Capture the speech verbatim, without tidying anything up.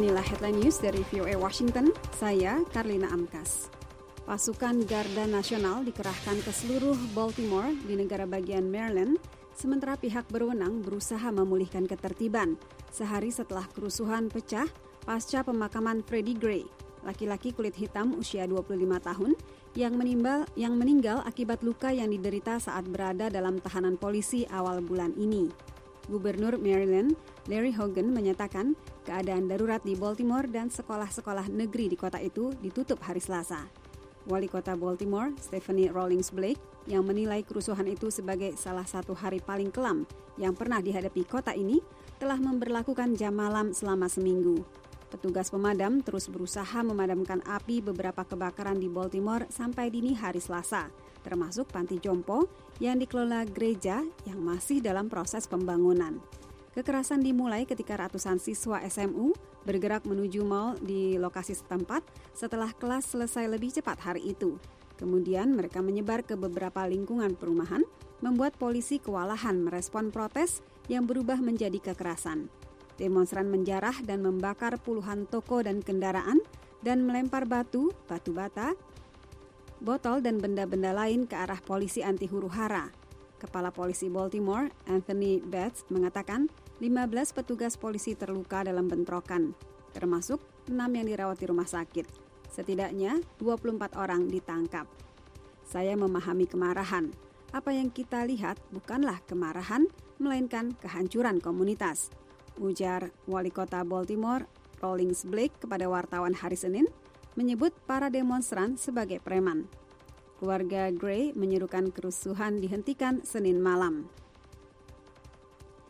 Inilah headline news dari V O A Washington, saya Karlina Amkas. Pasukan Garda Nasional dikerahkan ke seluruh Baltimore di negara bagian Maryland, sementara pihak berwenang berusaha memulihkan ketertiban sehari setelah kerusuhan pecah pasca pemakaman Freddie Gray, laki-laki kulit hitam usia dua puluh lima tahun yang meninggal, yang meninggal akibat luka yang diderita saat berada dalam tahanan polisi awal bulan ini. Gubernur Maryland, Larry Hogan, menyatakan keadaan darurat di Baltimore dan sekolah-sekolah negeri di kota itu ditutup hari Selasa. Wali kota Baltimore, Stephanie Rawlings Blake, yang menilai kerusuhan itu sebagai salah satu hari paling kelam yang pernah dihadapi kota ini, telah memberlakukan jam malam selama seminggu. Petugas pemadam terus berusaha memadamkan api beberapa kebakaran di Baltimore sampai dini hari Selasa, termasuk panti jompo yang dikelola gereja yang masih dalam proses pembangunan. Kekerasan dimulai ketika ratusan siswa S M U bergerak menuju mal di lokasi setempat setelah kelas selesai lebih cepat hari itu. Kemudian mereka menyebar ke beberapa lingkungan perumahan, membuat polisi kewalahan merespon protes yang berubah menjadi kekerasan. Demonstran menjarah dan membakar puluhan toko dan kendaraan dan melempar batu, batu bata, botol dan benda-benda lain ke arah polisi anti huru-hara. Kepala Polisi Baltimore, Anthony Bates, mengatakan lima belas petugas polisi terluka dalam bentrokan, termasuk enam yang dirawat di rumah sakit. Setidaknya dua puluh empat orang ditangkap. Saya memahami kemarahan. Apa yang kita lihat bukanlah kemarahan, melainkan kehancuran komunitas, ujar Wali Kota Baltimore, Rawlings Blake, kepada wartawan hari Senin, menyebut para demonstran sebagai preman. Keluarga Gray menyerukan kerusuhan dihentikan Senin malam.